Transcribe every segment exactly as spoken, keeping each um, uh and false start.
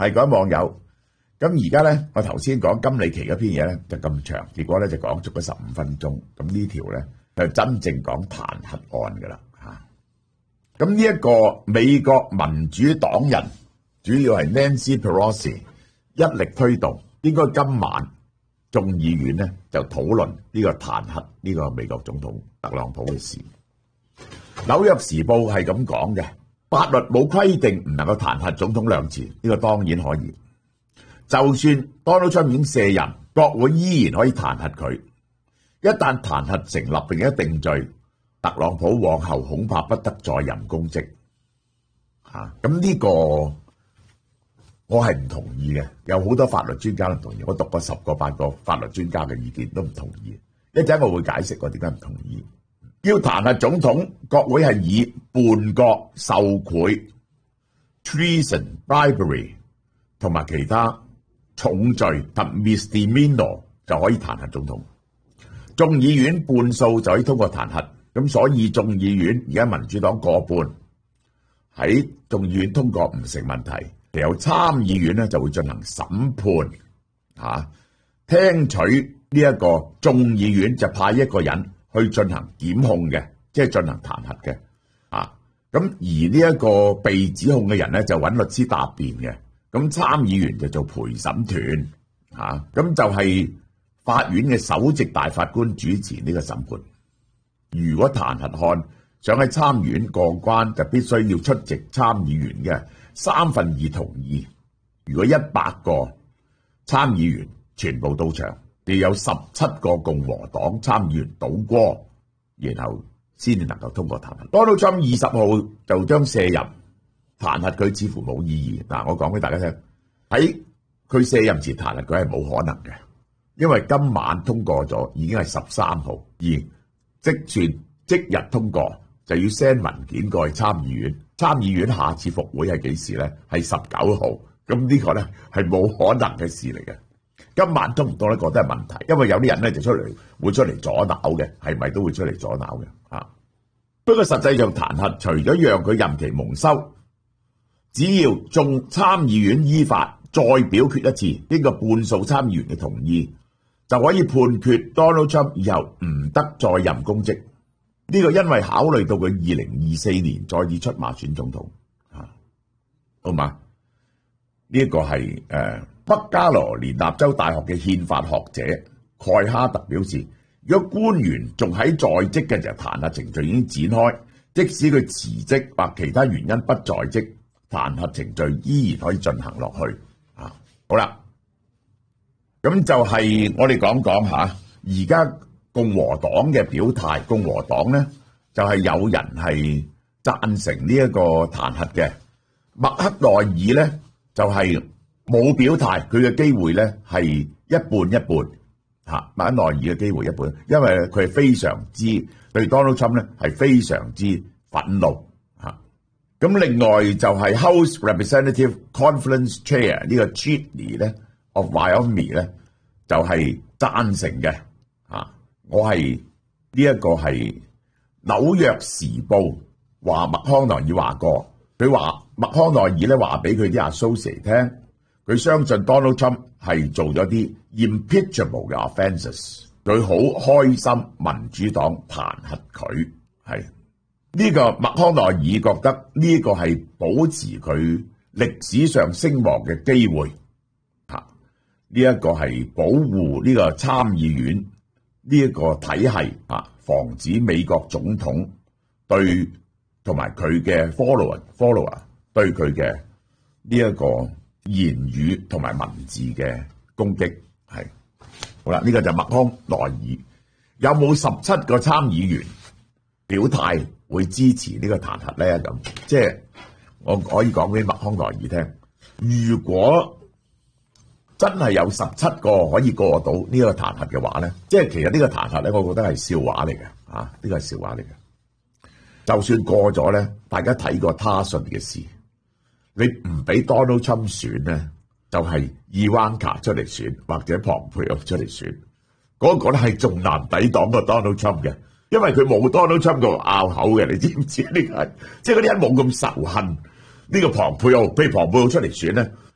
係嗰網友。咁而家咧，我頭先講金里奇嗰篇嘢咧就咁長，結果咧就講足咗十五分鐘。咁呢條咧就真正講彈劾案噶啦嚇。咁呢一個美國民主黨人主要係 Nancy Pelosi 一力推動，應該今晚眾議院咧就討論呢個彈劾呢個美國總統特朗普嘅事。紐約時報係咁講嘅，法律冇規定唔能夠彈劾總統兩次，呢個當然可以。就算 Donald Trump 已經卸任，國會依然可以彈劾佢。一旦彈劾成立並且定罪，特朗普往後恐怕不得再任公職。嚇，咁呢個我係唔同意嘅。有好多法律專家都唔同意，我讀過十個八個法律專家嘅意見都唔同意。一陣我會解釋我點解唔同意。要彈劾總統，國會係以叛國、受賄、treason、bribery 同埋其他重罪及 misdemeanor 就可以彈劾總統。眾議院半數就可以通過彈劾，咁所以眾議院而家民主黨過半，喺眾議院通過唔成問題，由參議院咧就會進行審判，嚇、啊、聽取呢一個眾議院就派一個人去進行檢控嘅，即係進行彈劾嘅，啊咁而呢一個被指控嘅人咧就揾律師答辯嘅。咁參議員就做陪審團，嚇咁就係法院嘅首席大法官主持呢個審判。如果彈劾案想喺參議院過關，就必須要出席參議員嘅三分二同意。如果一百個參議員全部到場，亦有十七個共和黨參議員倒戈，然後先至能夠通過彈劾。Donald Trump二十號就將卸任。彈劾佢似乎冇意義。嗱，我講俾大家聽，喺佢卸任前彈劾佢係冇可能嘅，因為今晚通過咗已經係十三號，而即算即日通過就要 send 文件過去參議院。參議院下次復會係幾時咧？係十九號。咁呢個咧係冇可能嘅事嚟嘅。今晚通唔通呢個都係問題，因為有啲人咧就出嚟會出嚟阻撓嘅，係咪都會出嚟阻撓嘅啊？不過實際上彈劾除咗讓佢任期蒙羞，只要眾參議院依法再表決一次，經過半數參議員嘅同意，就可以判決 Donald Trump 以後唔得再任公職。呢個因為考慮到佢二零二四年再次出馬選總統，嚇，好嘛？呢一個係誒北加羅連納州大學嘅憲法學者蓋哈特表示，如果官員仲喺在職嘅時候，彈劾程序已經展開，即使佢辭職或其他原因不在職，彈劾程序依然可以進行落去。啊，好啦，咁就係我哋講講吓，而家共和黨嘅表態，共和黨咧就係、是、有人係贊成呢一個彈劾嘅，麥克奈爾咧就係、是、冇表態，佢嘅機會咧係一半一半吓，麥克奈爾嘅機會一半，因為佢係非常之對 Donald Trump 咧係非常之憤怒吓。咁另外就係 House Representative Conference Chair 呢個 Cheney 咧 of Wyoming 咧就係贊成嘅啊。我係呢一個係紐約時報話麥康奈爾話過，佢話麥康奈爾咧話俾佢啲 associate 聽，佢相信 Donald Trump 係做咗啲 impeachable 嘅 offences， 佢好開心民主黨彈劾佢係。呢個麥康奈爾覺得呢個係保持佢歷史上聲望嘅機會，嚇呢一個係保護呢個參議院呢一個體系啊，防止美國總統對同埋佢嘅 follower follower 對佢嘅呢一個言語同埋文字嘅攻擊係。好啦，呢個就麥康奈爾。有冇十七個參議員表態會支持呢個彈劾咧？咁即係我可以講俾麥康奈爾聽，如果真係有十七個可以過到呢個彈劾嘅話咧，即係其實呢個彈劾咧，我覺得係笑話嚟嘅啊！呢個係笑話嚟嘅。就算過咗咧，大家睇過他信嘅事，你唔俾 Donald Trump 選咧，就係 Ivanka 出嚟選或者蓬佩奧出嚟選，嗰個咧係仲難抵擋過 Donald Trump 嘅。因為佢冇 Donald Trump 度拗口嘅，你知唔知呢個係？即係嗰啲人冇咁仇恨呢個蓬佩奧，譬如蓬佩奧出嚟選咧，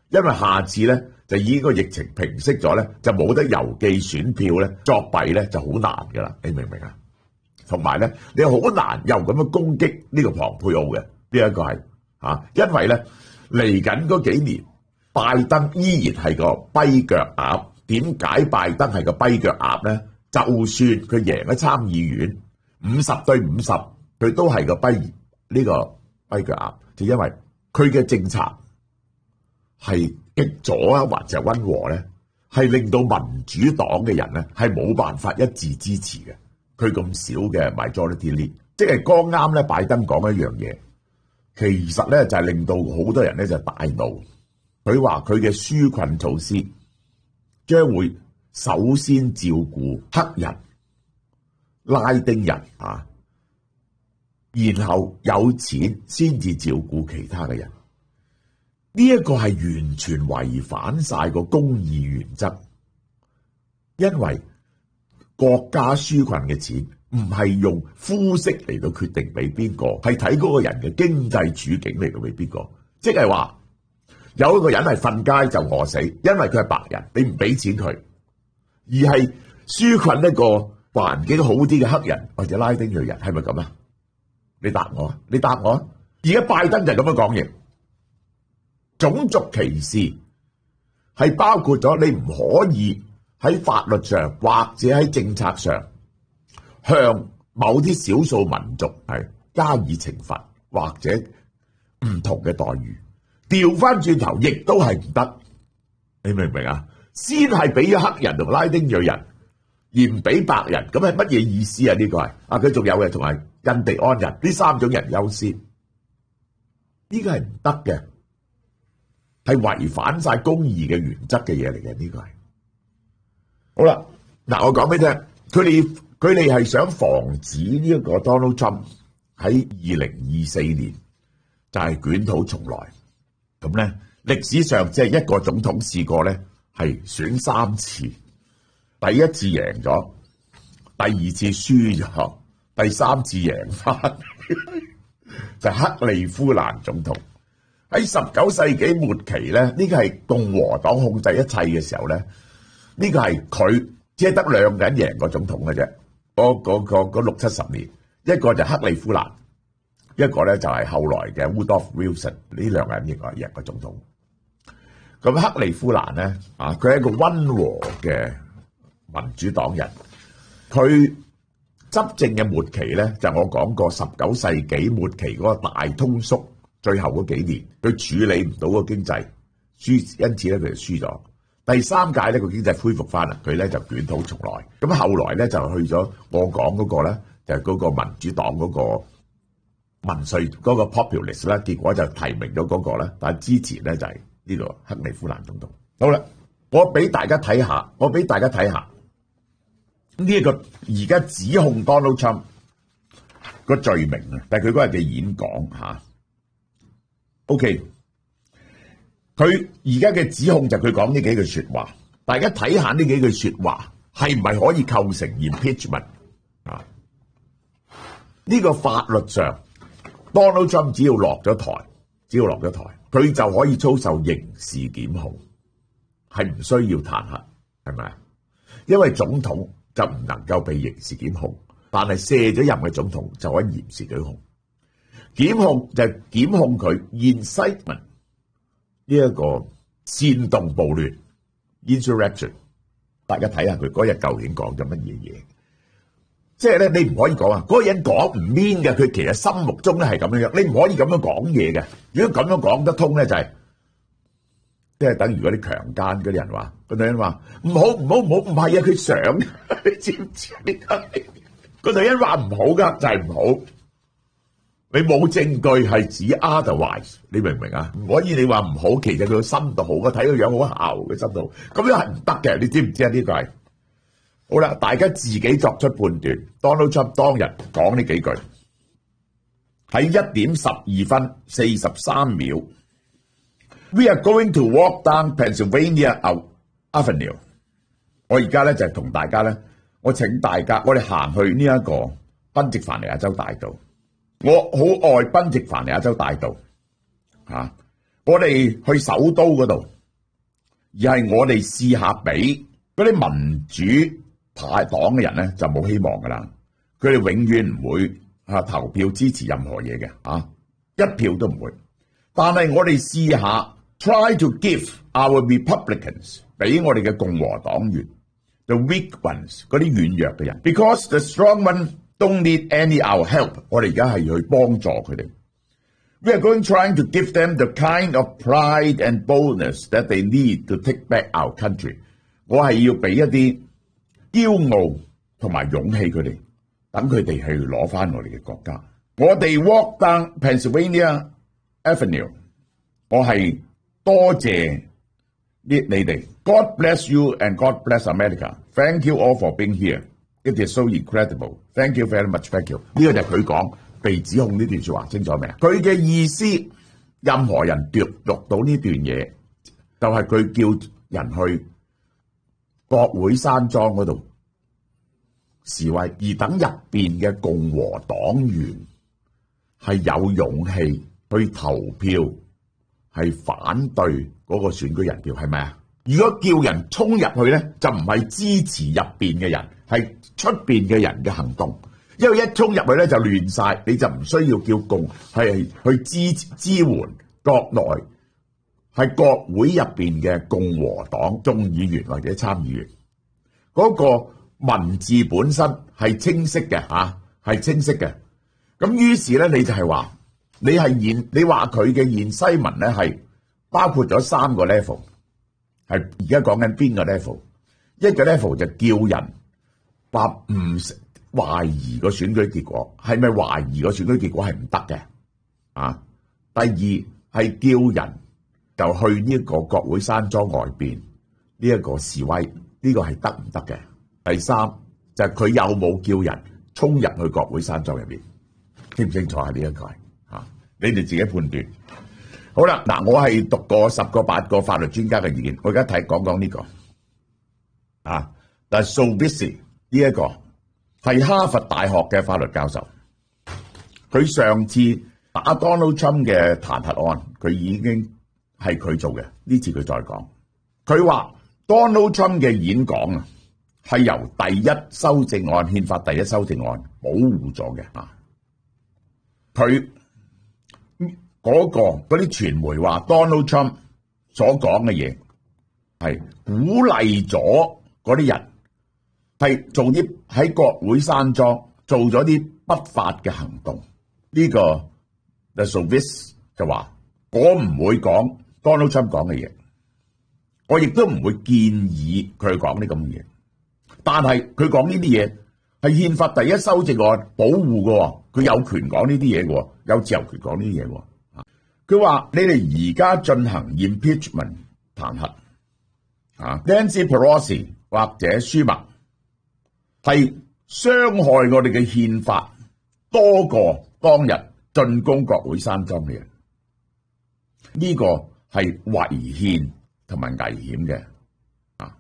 因為下次咧就已經個疫情平息咗咧，就冇得郵寄選票咧，作弊咧就好難噶啦，你明唔明啊？同埋咧，你好難又咁樣攻擊呢個龐佩奧嘅呢一個係嚇，因為咧嚟緊嗰幾年，拜登依然係個跛腳鴨。點解拜登係個跛腳鴨咧？就算佢贏咗參議院五十對五十，佢都係個跛呢個跛腳鴨，就因為佢嘅政策係極左啊，或者溫和咧，係令到民主黨嘅人咧係冇辦法一致支持嘅。佢咁少嘅 majority lead，即係剛啱咧，拜登講一樣嘢，其實咧就係令到好多人咧就大怒。佢話佢嘅紓困措施將會首先照顧黑人、拉丁人啊，然後有錢先至照顧其他嘅人。呢一個係完全違反晒個公義原則，因為國家紓困嘅錢唔係用膚色嚟到決定俾邊個，係睇嗰個人嘅經濟處境嚟到俾邊個。即係話有一個人係瞓街就餓死，因為佢係白人，你唔俾錢佢，而係紓困一個環境好啲嘅黑人或者拉丁裔人，係咪咁啊？你答我，你答我。而家拜登就咁樣講嘢，種族歧視係包括咗你唔可以喺法律上或者喺政策上向某啲少數民族係加以懲罰或者唔同嘅待遇。調翻轉頭亦都係唔得，你明唔明啊？先係俾咗黑人同拉丁裔人，而唔俾白人，咁係乜嘢意思啊？呢個係啊，佢仲有嘅，同埋印第安人呢三種人優先，呢個係唔得嘅，係違反晒公義嘅原則嘅嘢嚟嘅。呢個係好啦，嗱，我講俾你聽，佢哋佢哋係想防止呢一個 Donald Trump 喺二零二四年就係捲土重來。咁咧，歷史上即係一個總統試過咧係選三次，第一次贏咗，第二次輸咗，第三次贏翻，就係克利夫蘭總統。喺十九世紀末期咧，呢個係共和黨控制一切嘅時候咧，呢個係佢只係得兩個人贏過總統嘅啫。嗰嗰個嗰六七十年，一個就係克利夫蘭。一個咧就係後來嘅 Woodrow Wilson，呢兩個人應該係贏過總統。咁克利夫蘭咧啊，佢係一個溫和嘅民主黨人。佢執政嘅末期咧，就我講過十九世紀末期嗰個大通縮，最後嗰幾年佢處理唔到個經濟，輸，因此咧佢就輸咗。第三屆咧個經濟恢復翻啦，佢咧就捲土重來。咁後來咧就去咗我講嗰個咧，就係嗰個民主黨嗰個民粹嗰個 populist 啦，結果就提名咗嗰個啦，但係之前咧就係呢個克利夫蘭總統。好啦，我俾大家睇下，我俾大家睇下呢一個而家指控 Donald Trump 個罪名啊，但係佢嗰日嘅演講吓。OK，佢而家嘅指控就係佢講呢幾句說話，大家睇下呢幾句說話係唔係可以構成 impeachment 啊？呢個法律上 Donald Trump 只要落咗台，只要落咗台，佢就可以操受刑事檢控，係唔需要彈劾，係咪啊？因為總統就唔能夠被刑事檢控，但係卸咗任嘅總統就可以刑事舉控。檢控就係檢控佢 incitement 呢一個煽動暴亂 insurrection。大家睇下佢嗰日究竟講咗乜嘢嘢？即係咧，你唔可以講啊！嗰個人講唔 mean 嘅，佢其實心目中咧係咁樣樣，你唔可以咁樣講嘢嘅。如果咁樣講得通咧，就係即係等於嗰啲強姦嗰啲人話，個女人話唔好唔好唔好，唔係啊，佢想，你知唔知啊？個女人話唔好噶，就係唔好。你冇證據係指 otherwise，你明唔明啊？唔可以你話唔好，其實佢個心度好啊，睇個樣好姣嘅心度，咁樣係唔得嘅，你知唔知啊？呢個係好啦，大家自己作出判斷。Donald Trump 當日講呢幾句，喺一點十二分四十三秒 ，We are going to walk down Pennsylvania Avenue。我而家咧就係同大家咧，我請大家，我哋行去呢一個賓夕凡尼亞州大道。我好愛賓夕凡尼亞州大道，吓、啊，我哋去首都嗰度而係我哋試下俾嗰啲民主派黨嘅人咧就冇希望噶啦，佢哋永遠唔會啊投票支持任何嘢嘅啊，一票都唔會。但係我哋試下 try to give our Republicans 俾我哋嘅共和黨員 the weak ones 嗰啲軟弱嘅人 ，because the strong one don't need any our help。我哋而家係去幫助佢哋。We are going trying to give them the kind of pride and boldness that they need to take back our country。我係要俾一啲驕傲同埋勇氣佢哋，等佢哋去攞翻我哋嘅國家。我哋 walk down Pennsylvania Avenue， 我係多謝你哋。God bless you and God bless America. Thank you all for being here. It is so incredible. Thank you very much. Thank you。呢個就係佢講被指控呢段說話，清楚未啊？佢嘅意思，任何人讀讀到呢段嘢，就係佢叫人去國會山莊嗰度示威，而等入邊嘅共和黨員係有勇氣去投票，係反對嗰個選舉人票，係咪啊？如果叫人衝入去咧，就唔係支持入邊嘅人，係出邊嘅人嘅行動。因為一衝入去咧就亂晒，你就唔需要叫共係去支支援國內係國會入邊嘅共和黨眾議員或者參議員。嗰個文字本身係清晰嘅嚇，係清晰嘅。咁於是咧，你就係話你係現你話佢嘅現西文咧係包括咗三個 level， 係而家講緊邊個 level？ 一個 level 就叫人話唔懷疑個選舉結果，係咪懷疑個選舉結果係唔得嘅啊？第二係叫人就去呢一個國會山莊外邊呢一個示威。呢個係得唔得嘅？第三就係、是、佢有冇叫人衝入去國會山莊入邊，清唔清楚係呢一個嚇？你哋自己判斷。好啦，嗱，我係讀過十個八個法律專家嘅意見，我而家睇講講呢、這個啊，但係 Zurbuchen 呢一個係哈佛大學嘅法律教授，佢上次打 Donald Trump 嘅彈劾案，佢已經係佢做嘅，呢次佢再講，佢話。Donald Trump 嘅演講啊，係由第一修正案憲法第一修正案保護咗嘅啊。佢嗰個嗰啲傳媒話 Donald Trump 所講嘅嘢係鼓勵咗嗰啲人係做啲喺國會山莊做咗啲不法嘅行動。呢、這個 The Zurbuchen 就話我唔會講 Donald Trump 講嘅嘢。我亦都唔會建議佢講啲咁嘅嘢，但係佢講呢啲嘢係憲法第一修正案保護嘅，佢有權講呢啲嘢嘅，有自由權講呢啲嘢嘅。佢話你哋而家進行 impeachment 彈劾啊 ，Nancy Pelosi 或者舒默係傷害我哋嘅憲法多過當日進攻國會山莊嘅人，呢、這個係違憲。同埋危險嘅啊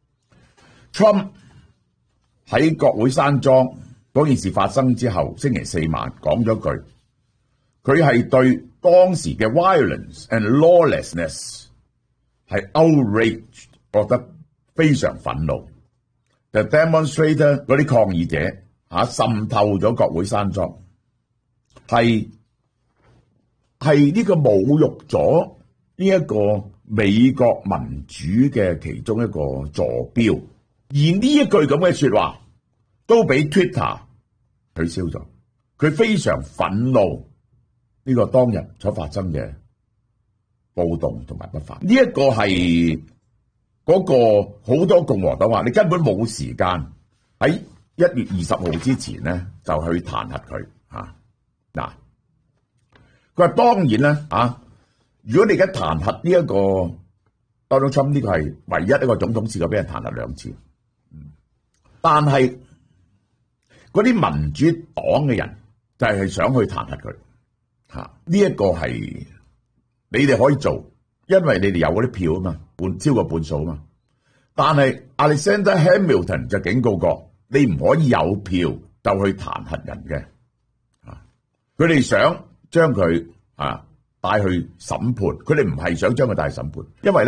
！Trump 喺國會山莊嗰件事發生之後，星期四晚講咗句，佢係對當時嘅 violence and lawlessness 係 outraged，覺得非常憤怒。The demonstrator 嗰啲抗議者嚇滲透咗國會山莊，係係呢個侮辱咗呢一個美國民主嘅其中一個座標，而呢一句咁嘅說話都俾 Twitter 取消咗。佢非常憤怒呢個當日所發生嘅暴動同埋不法。呢、這、一個係嗰個好多共和黨話，你根本冇時間喺一月二十號之前咧就去彈劾佢嚇嗱。佢話當然咧啊。如果你而家彈劾呢一個 Donald Trump， 呢個係唯一一個總統試過俾人彈劾兩次，但係嗰啲民主黨嘅人就係想去彈劾佢嚇，呢一個係你哋可以做，因為你哋有嗰啲票啊嘛，半超過半數啊嘛。但係 Alexander Hamilton 就警告過，你唔可以有票就去彈劾人嘅嚇，佢哋想將佢啊帶去審判，佢哋唔係想將佢帶去審判，因為咧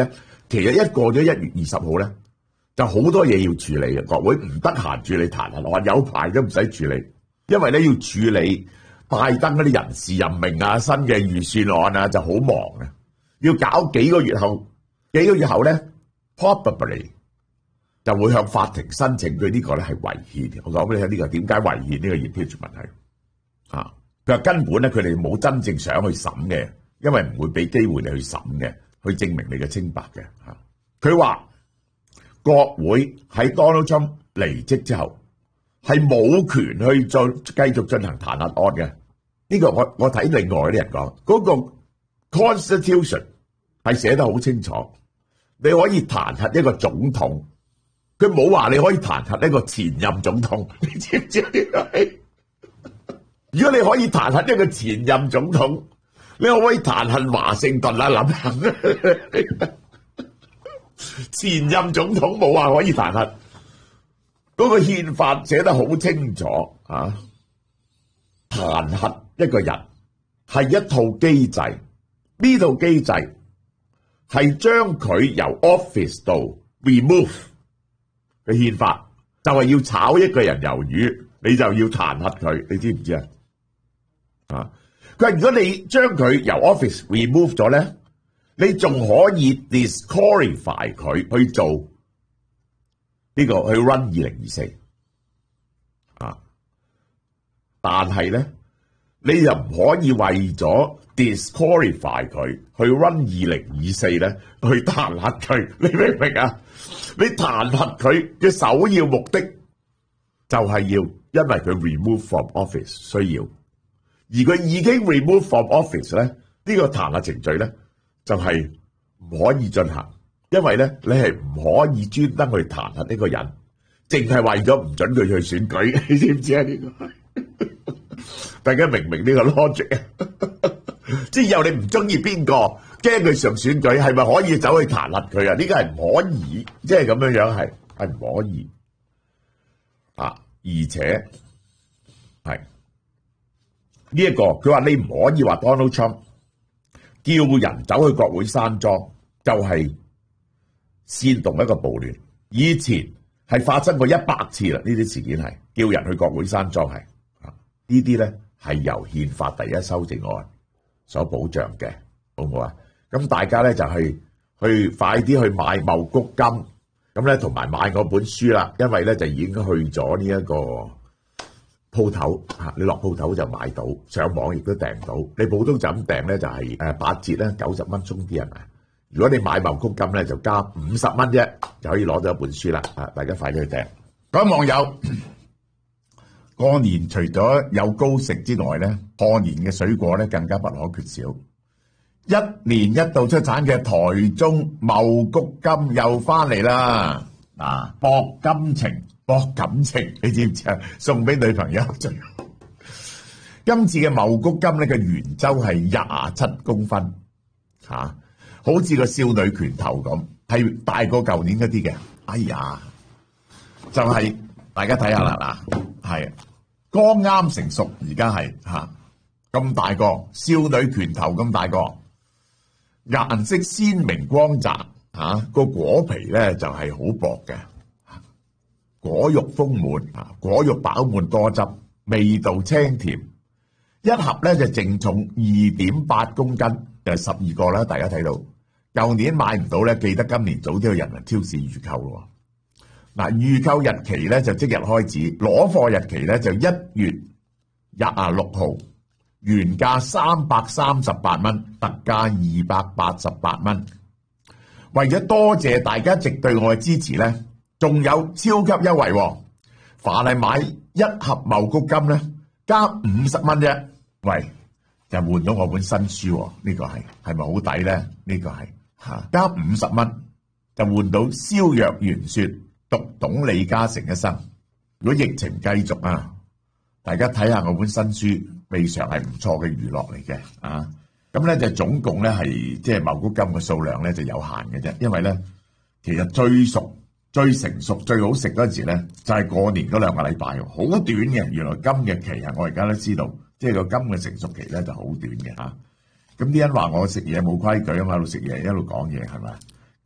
其實一過咗一月二十號咧，就好多嘢要處理嘅。國會唔得閒處理彈劾案，有排都唔使處理，因為咧要處理拜登嗰啲人事任命啊、新嘅預算案啊，就好忙啊，要搞幾個月後，幾個月後咧 ，probably 就會向法庭申請佢呢個咧係違憲。我講俾你聽，呢個點解違憲呢個 impeachment 係啊？佢話根本咧佢哋冇真正想去審嘅，因為唔會俾機會你去審嘅，去證明你嘅清白嘅嚇。佢話國會喺 Donald Trump 離職之後係冇權去再繼續進行彈劾案嘅。呢個我我睇另外啲人講，嗰個 Constitution 係寫得好清楚，你可以彈劾一個總統，佢冇話你可以彈劾一個前任總統，你知唔知呢個係？如果你可以彈劾一個前任總統，你可唔可以彈劾華盛頓啊？諗前任總統冇話可以彈劾，嗰個憲法寫得好清楚啊！彈劾一個人係一套機制，呢套機制係將佢由 office 度 remove 嘅憲法，就係要炒一個人魷魚，你就要彈劾佢，你知唔知啊？啊！佢話如果你將佢由 office remove 咗咧，你仲可以 disqualify 佢去做呢、這個去 run 二零二四啊！但係咧，你又唔可以為咗 disqualify 佢去 run 二零二四咧，去彈劾佢，你明唔明啊？你彈劾佢嘅首要目的就係要因為佢 remove from office 需要。而佢已經 remove from office 咧，呢、這個彈劾程序咧就係、是、唔可以進行，因為咧你係唔可以專登去彈劾呢個人，淨係為咗唔准佢去選舉，你知唔知啊？呢、這個大家明唔明呢個 logic 啊？即係以後你唔中意邊個，驚佢上選舉，係咪可以走去彈劾佢啊？呢個係唔可以，即係咁樣樣係係唔可以啊！而且係。呢、這、一個佢話你唔可以話 Donald Trump 叫人走去國會山莊，就係、是、煽動一個暴亂。以前係發生過一百次啦，呢啲事件係叫人去國會山莊係啊，呢啲咧係由憲法第一修正案所保障嘅，好唔好啊？咁大家咧就係去，去快啲去買茂谷金，咁咧同埋買我本書啦，因為咧就已經去咗呢一個鋪頭嚇，你落鋪頭就買到，上網亦都訂到。你普通就咁訂咧就係誒八折咧，九十蚊鬆啲係咪？如果你買茂谷金咧就加五十蚊啫，就可以攞到一本書啦。啊，大家快啲去訂。各位網友，過年除咗有糕食之外咧，過年嘅水果咧更加不可缺少。一年一度出產嘅台中茂谷金又翻嚟啦！啊，博金情。博感情，你知唔知啊？送俾女朋友最好。今次嘅茂谷金咧嘅圓周係廿七公分，吓、啊，好似個少女拳頭咁，係大過舊年嗰啲嘅。哎呀，就係、是、大家睇下啦，嗱，係剛啱成熟，而家係吓咁大個少女拳頭咁大個，顏色鮮明光澤，吓、啊、個果皮咧就係、是、好薄嘅。果肉豐滿啊，果肉飽滿多汁，味道清甜。一盒咧就淨重二點八公斤，就係十二個啦。大家睇到，舊年買唔到咧，記得今年早啲去人民超市預購咯。嗱，預購日期咧就即日開始，攞貨日期咧就一月廿六號，原價三百三十八蚊，特價二百八十八蚊。為咗多謝大家一直對我嘅支持咧。仲有超級優惠喎！凡係買一盒茂谷金咧，加五十蚊啫。喂，就換到我本新書喎，呢、這個係係咪好抵咧？呢、這個係嚇加五十蚊就換到蕭若元説讀懂李嘉誠一生。如果疫情繼續啊，大家睇下我本新書，未嘗係唔錯嘅娛樂嚟嘅啊！咁咧就總共咧係即係茂谷金嘅數量咧就有限嘅啫，因為咧其實最熟。最成熟最好食嗰陣時咧，就係、是、過年嗰兩個禮拜，好短嘅。原來金嘅期啊，我而家都知道，即係個金嘅成熟期咧就好短嘅嚇。咁啲人話我食嘢冇規矩啊嘛，一路食嘢一路講嘢係咪？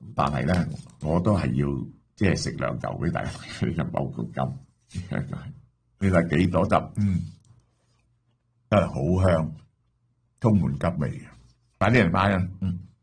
但係咧，我都係要即係食兩嚿俾大家，就冇咁金。你睇幾多汁？嗯，真係好香，充滿汁味嘅。快啲人買啊！嗯。